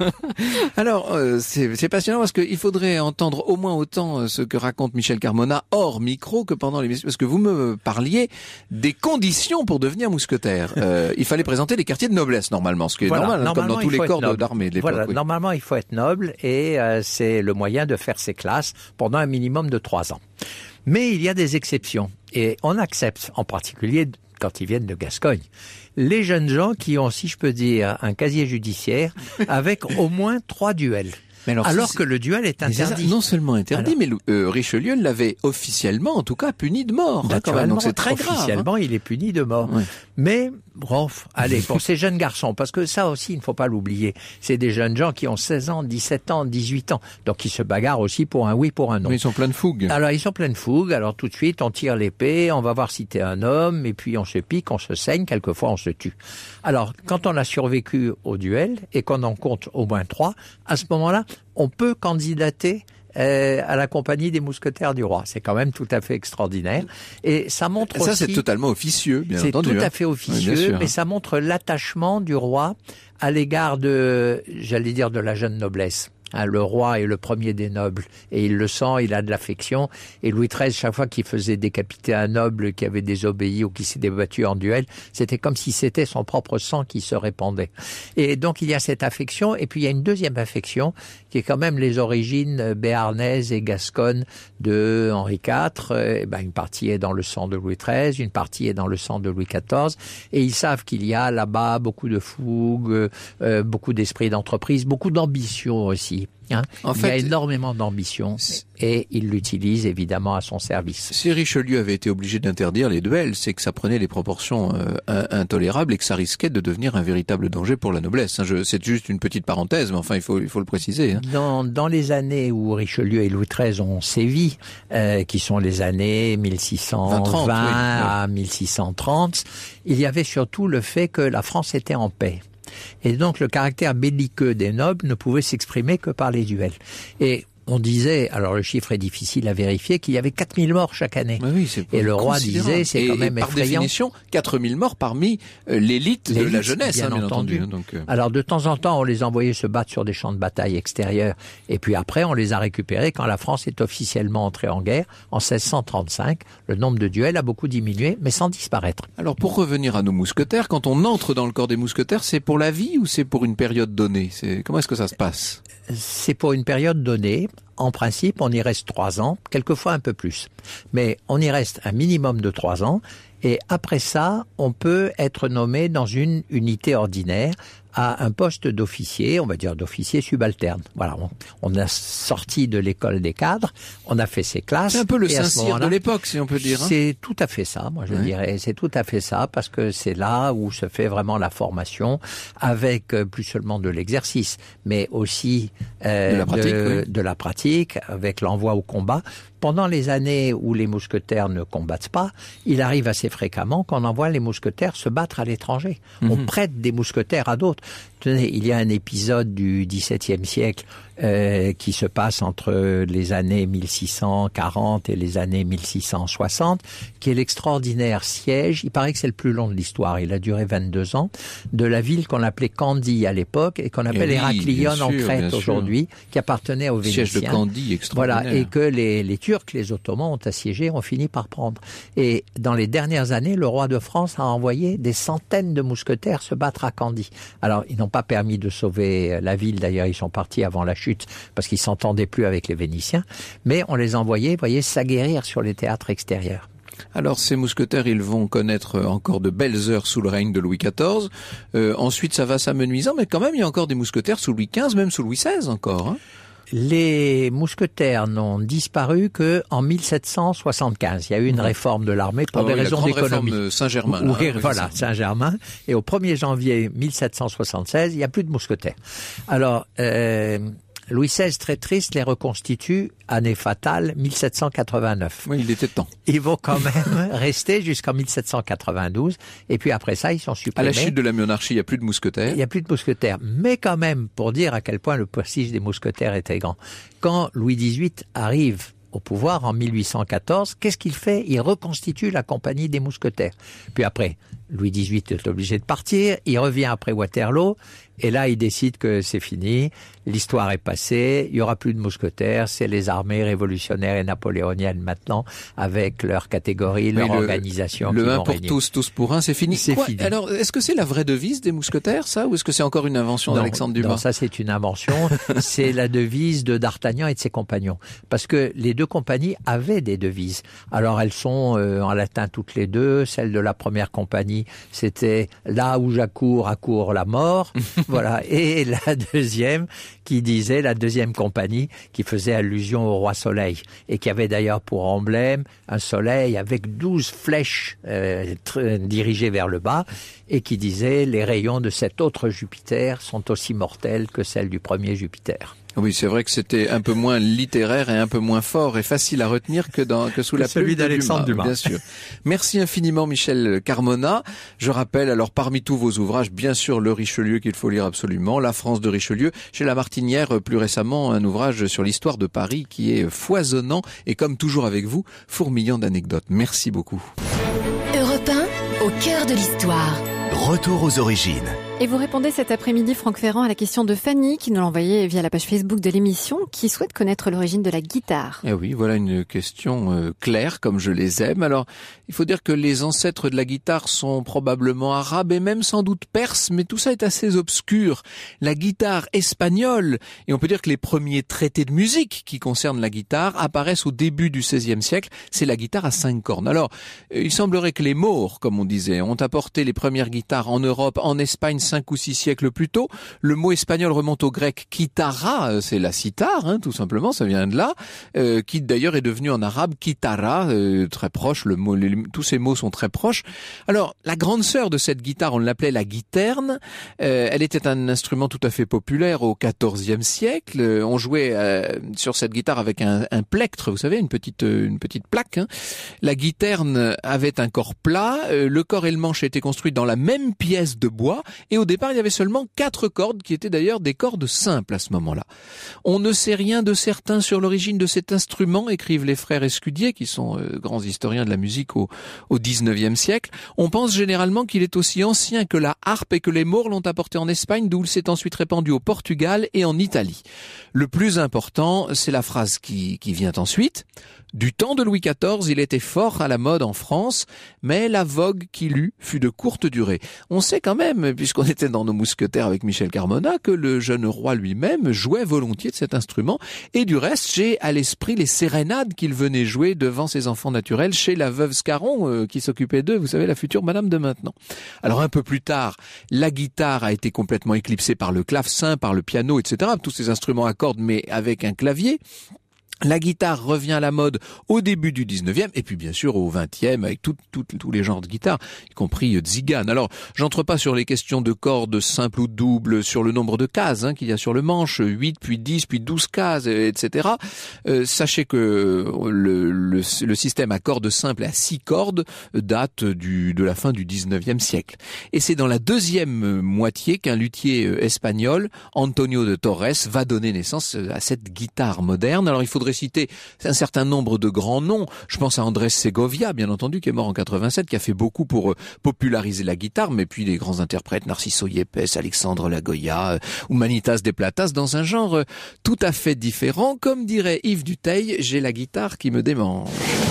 Alors, c'est passionnant parce qu'il faudrait entendre au moins autant ce que raconte Michel Carmona hors micro que pendant l'émission, parce que vous me parliez des conditions pour devenir mousquetaire. Il fallait présenter les quartiers de noblesse normalement, ce qui est normal, comme dans tous les corps d'armée de l'époque. Voilà, normalement il faut être noble et c'est le moyen de faire ses classes pendant un minimum de 3 ans. Mais il y a des exceptions, et on accepte, en particulier quand ils viennent de Gascogne, les jeunes gens qui ont, si je peux dire, un casier judiciaire avec au moins 3 duels. Alors que le duel est interdit. Non seulement interdit, mais Richelieu l'avait officiellement, en tout cas, puni de mort. Donc c'est très grave. Officiellement, il est puni de mort. Ouais. Mais, allez, pour ces jeunes garçons, parce que ça aussi, il ne faut pas l'oublier, c'est des jeunes gens qui ont 16 ans, 17 ans, 18 ans. Donc ils se bagarrent aussi pour un oui, pour un non. Mais ils sont pleins de fougue. Alors ils sont pleins de fougue, alors tout de suite, on tire l'épée, on va voir si t'es un homme, et puis on se pique, on se saigne, quelquefois on se tue. Alors, quand on a survécu au duel, et qu'on en compte au moins 3, à ce moment-là, on peut candidater à la compagnie des mousquetaires du roi. C'est quand même tout à fait extraordinaire. Et ça montre aussi... Ça, c'est totalement officieux, bien entendu. C'est tout à fait officieux, mais ça montre l'attachement du roi à l'égard de, j'allais dire, de la jeune noblesse. Le roi est le premier des nobles et il le sent, il a de l'affection. Et Louis XIII, chaque fois qu'il faisait décapiter un noble qui avait désobéi ou qui s'était battu en duel, c'était comme si c'était son propre sang qui se répandait. Et donc il y a cette affection, et puis il y a une deuxième affection qui est quand même les origines béarnaises et gasconnes de Henri IV. Une partie est dans le sang de Louis XIII, une partie est dans le sang de Louis XIV, et ils savent qu'il y a là-bas beaucoup de fougue, beaucoup d'esprit d'entreprise, beaucoup d'ambition aussi. Il y a énormément d'ambition et il l'utilise évidemment à son service. Si Richelieu avait été obligé d'interdire les duels, c'est que ça prenait des proportions intolérables et que ça risquait de devenir un véritable danger pour la noblesse. C'est juste une petite parenthèse, mais enfin il faut le préciser. Dans les années où Richelieu et Louis XIII ont sévi, qui sont les années 1620 à 1630, il y avait surtout le fait que la France était en paix. Et donc le caractère belliqueux des nobles ne pouvait s'exprimer que par les duels. Et on disait, alors le chiffre est difficile à vérifier, qu'il y avait 4000 morts chaque année. Oui, et le roi disait, c'est quand même effrayant. Par définition, 4000 morts parmi l'élite de la jeunesse, bien entendu. Alors de temps en temps, on les envoyait se battre sur des champs de bataille extérieurs. Et puis après, on les a récupérés quand la France est officiellement entrée en guerre. En 1635, le nombre de duels a beaucoup diminué, mais sans disparaître. Alors pour revenir à nos mousquetaires, quand on entre dans le corps des mousquetaires, c'est pour la vie ou c'est pour une période donnée? Comment est-ce que ça se passe? C'est pour une période donnée. En principe, on y reste 3 ans, quelquefois un peu plus. Mais on y reste un minimum de 3 ans. Et après ça, on peut être nommé dans une unité ordinaire à un poste d'officier, on va dire d'officier subalterne. Voilà, on a sorti de l'école des cadres, on a fait ses classes. C'est un peu le Saint-Cyr de l'époque, si on peut dire. C'est tout à fait ça, moi je dirais. C'est tout à fait ça, parce que c'est là où se fait vraiment la formation, avec plus seulement de l'exercice, mais aussi de la pratique, avec l'envoi au combat. Pendant les années où les mousquetaires ne combattent pas, il arrive assez fréquemment qu'on envoie les mousquetaires se battre à l'étranger. On prête des mousquetaires à d'autres. Tenez, il y a un épisode du XVIIe siècle qui se passe entre les années 1640 et les années 1660, qui est l'extraordinaire siège, il paraît que c'est le plus long de l'histoire, il a duré 22 ans, de la ville qu'on appelait Candie à l'époque et qu'on appelle Héraclion en Crète aujourd'hui, qui appartenait aux Vénitiens. Siège de Candie extraordinaire. Voilà, et que les Turcs, les Ottomans ont assiégé, ont fini par prendre. Et dans les dernières années, le roi de France a envoyé des centaines de mousquetaires se battre à Candie. Alors, ils n'ont pas permis de sauver la ville, d'ailleurs, ils sont partis avant la chute parce qu'ils s'entendaient plus avec les Vénitiens, mais on les envoyait, vous voyez, s'aguerrir sur les théâtres extérieurs. Alors ces mousquetaires, ils vont connaître encore de belles heures sous le règne de Louis XIV. Ensuite, ça va s'amenuisant, mais quand même, il y a encore des mousquetaires sous Louis XV, même sous Louis XVI encore. Hein. Les mousquetaires n'ont disparu que en 1775. Il y a eu une réforme de l'armée pour des raisons d'économie. Réforme Saint-Germain. Oui, voilà, Saint-Germain. Et au 1er janvier 1776, il n'y a plus de mousquetaires. Alors, Louis XVI, très triste, les reconstitue, année fatale, 1789. Oui, il était temps. Ils vont quand même rester jusqu'en 1792, et puis après ça, ils sont supprimés. À la chute de la monarchie, il n'y a plus de mousquetaires. Il n'y a plus de mousquetaires. Mais quand même, pour dire à quel point le prestige des mousquetaires était grand. Quand Louis XVIII arrive au pouvoir en 1814, qu'est-ce qu'il fait? Il reconstitue la compagnie des mousquetaires. Puis après, Louis XVIII est obligé de partir, il revient après Waterloo, et là il décide que c'est fini, l'histoire est passée, il y aura plus de mousquetaires, c'est les armées révolutionnaires et napoléoniennes maintenant, avec leur catégorie, leur organisation. Le un pour tous, tous pour un, c'est fini. C'est fini. Alors, est-ce que c'est la vraie devise des mousquetaires, ça, ou est-ce que c'est encore une invention d'Alexandre Dumas? Non, ça c'est une invention, c'est la devise de D'Artagnan et de ses compagnons. Parce que les deux compagnies avaient des devises. Alors elles sont en latin toutes les deux, celle de la première compagnie, c'était là où j'accours, accourt la mort. Voilà. Et la deuxième qui disait, la deuxième compagnie qui faisait allusion au roi soleil et qui avait d'ailleurs pour emblème un soleil avec 12 flèches dirigées vers le bas et qui disait les rayons de cet autre Jupiter sont aussi mortels que celles du premier Jupiter. Oui, c'est vrai que c'était un peu moins littéraire et un peu moins fort et facile à retenir que sous la plume d'Alexandre Dumas. Bien sûr. Merci infiniment Michel Carmona. Je rappelle alors parmi tous vos ouvrages, bien sûr le Richelieu qu'il faut lire absolument, La France de Richelieu, chez La Martinière plus récemment un ouvrage sur l'histoire de Paris qui est foisonnant et comme toujours avec vous, fourmillant d'anecdotes. Merci beaucoup. Europe 1, au cœur de l'histoire. Retour aux origines. Et vous répondez cet après-midi, Franck Ferrand, à la question de Fanny, qui nous l'a envoyée via la page Facebook de l'émission, qui souhaite connaître l'origine de la guitare. Eh oui, voilà une question claire, comme je les aime. Alors, il faut dire que les ancêtres de la guitare sont probablement arabes et même sans doute perses, mais tout ça est assez obscur. La guitare espagnole, et on peut dire que les premiers traités de musique qui concernent la guitare apparaissent au début du XVIe siècle, c'est la guitare à 5 cornes. Alors, il semblerait que les Maures, comme on disait, ont apporté les premières guitares en Europe, en Espagne, 5 ou 6 siècles plus tôt. Le mot espagnol remonte au grec kitara, c'est la cithare, tout simplement, ça vient de là, qui d'ailleurs est devenu en arabe kitara, très proche, tous ces mots sont très proches. Alors, la grande sœur de cette guitare, on l'appelait la guiterne, elle était un instrument tout à fait populaire au XIVe siècle, on jouait sur cette guitare avec un plectre, vous savez, une petite plaque. La guiterne avait un corps plat, le corps et le manche étaient construits dans la même pièce de bois, et au départ, il y avait seulement 4 cordes, qui étaient d'ailleurs des cordes simples à ce moment-là. On ne sait rien de certain sur l'origine de cet instrument, écrivent les frères Escudier, qui sont grands historiens de la musique au XIXe siècle. On pense généralement qu'il est aussi ancien que la harpe et que les Maures l'ont apporté en Espagne, d'où il s'est ensuite répandu au Portugal et en Italie. Le plus important, c'est la phrase qui vient ensuite. Du temps de Louis XIV, il était fort à la mode en France, mais la vogue qu'il eut fut de courte durée. On sait quand même, puisqu'on était dans nos mousquetaires avec Michel Carmona, que le jeune roi lui-même jouait volontiers de cet instrument, et du reste, j'ai à l'esprit les sérénades qu'il venait jouer devant ses enfants naturels chez la veuve Scarron, qui s'occupait d'eux, vous savez, la future Madame de Maintenon. Alors un peu plus tard, la guitare a été complètement éclipsée par le clavecin, par le piano, etc., tous ces instruments à cordes, mais avec un clavier. La guitare revient à la mode au début du 19e et puis bien sûr au 20e avec tous les genres de guitare, y compris Tzigane. Alors, j'entre pas sur les questions de cordes simples ou doubles, sur le nombre de cases qu'il y a sur le manche, 8, puis 10, puis 12 cases, etc. Sachez que le système à cordes simples à 6 cordes date de la fin du 19e siècle. Et c'est dans la deuxième moitié qu'un luthier espagnol, Antonio de Torres, va donner naissance à cette guitare moderne. Alors, il faudrait citer un certain nombre de grands noms. Je pense à Andrés Segovia, bien entendu, qui est mort en 87, qui a fait beaucoup pour populariser la guitare, mais puis des grands interprètes, Narciso Yepes, Alexandre Lagoya, ou Manitas de Platas, dans un genre tout à fait différent. Comme dirait Yves Duteil, j'ai la guitare qui me démange.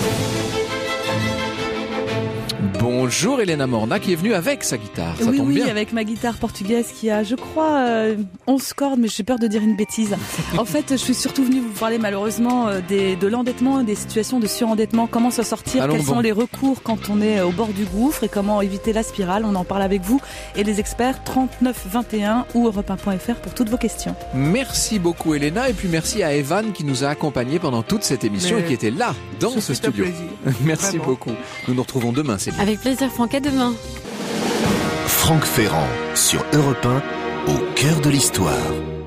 Bonjour Elena Morna qui est venue avec sa guitare, ça tombe bien. Oui, avec ma guitare portugaise qui a, je crois, 11 cordes, mais j'ai peur de dire une bêtise. En fait, je suis surtout venue vous parler malheureusement de l'endettement, des situations de surendettement, comment s'en sortir, quels sont les recours quand on est au bord du gouffre et comment éviter la spirale. On en parle avec vous et les experts 3921 ou europe1.fr pour toutes vos questions. Merci beaucoup Elena et puis merci à Evan qui nous a accompagnés pendant toute cette émission et qui était là dans ce studio. Merci vraiment beaucoup. Nous nous retrouvons demain, c'est bien. Avec plaisir Franck, à demain. Franck Ferrand sur Europe 1, au cœur de l'histoire.